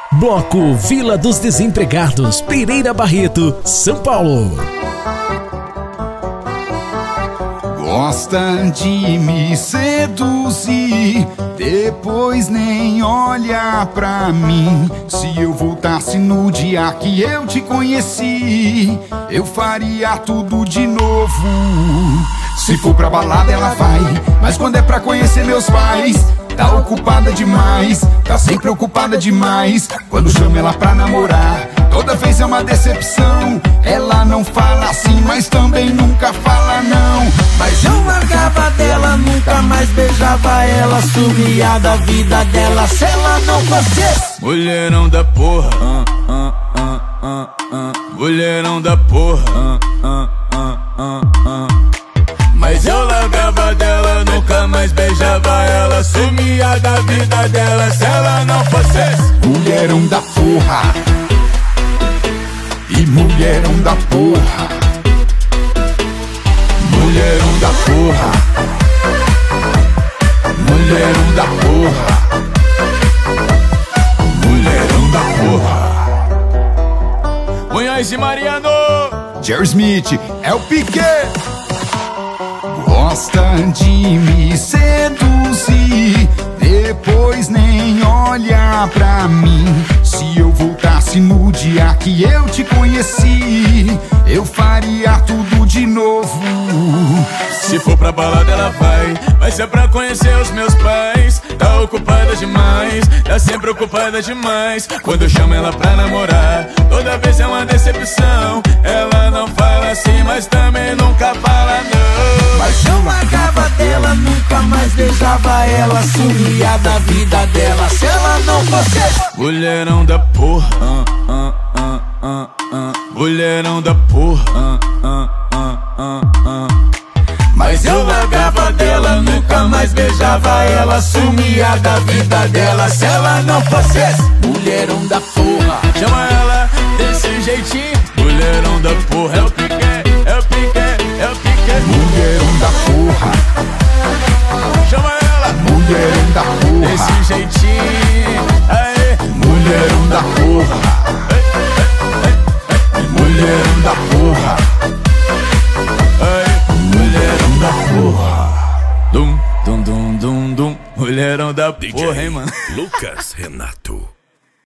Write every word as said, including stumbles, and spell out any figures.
Bloco Vila dos Desempregados, Pereira Barreto, São Paulo. Gosta de me seduzir, depois nem olha pra mim. Se eu voltasse no dia que eu te conheci, eu faria tudo de novo. Se for pra balada ela vai, mas quando é pra conhecer meus pais, tá ocupada demais, tá sempre ocupada demais. Quando chamo ela pra namorar, toda vez é uma decepção. Ela não fala assim, mas também nunca fala não. Mas eu largava dela, nunca mais beijava ela, sumia da vida dela se ela não fosse. Mulherão da porra, uh, uh, uh, uh, uh. Mulherão da porra, uh, uh, uh, uh, uh. Mas eu largava dela, nunca mais beijava ela, sumia da vida dela se ela não fosse. Mulherão da porra, e mulherão da porra, mulherão da porra, mulherão da porra, mulherão da porra. Munhoz e Mariano, Jerry Smith, é o Piquet. Gosta de me seduzir, depois nem olha pra mim. Se eu voltasse no dia que eu te conheci, eu faria tudo de novo. Se for pra balada ela vai, vai ser pra conhecer os meus pais. Tá ocupada demais, tá sempre ocupada demais. Quando eu chamo ela pra namorar, toda vez é uma decepção. Ela não fala assim, mas também nunca fala não. Mas eu largava dela, nunca mais beijava ela, sumia da vida dela se ela não fosse. Mulherão da porra, uh, uh, uh, uh, uh. Mulherão da porra, uh, uh, uh, uh, uh. Mas eu largava dela, nunca mais beijava ela, sumia da vida dela se ela não fosse. Mulherão da porra, chama ela desse jeitinho. Mulherão da porra, é o Piquet, é o Piquet, é o Piquet. Mulherão da porra, chama ela, mulherão da porra, desse jeitinho. Aê. Mulherão da porra, mulherão da porra, Aê. mulherão da porra. Dum, dum, dum, dum, dum. Mulherão da porra, hein, mano. Lucas Renato.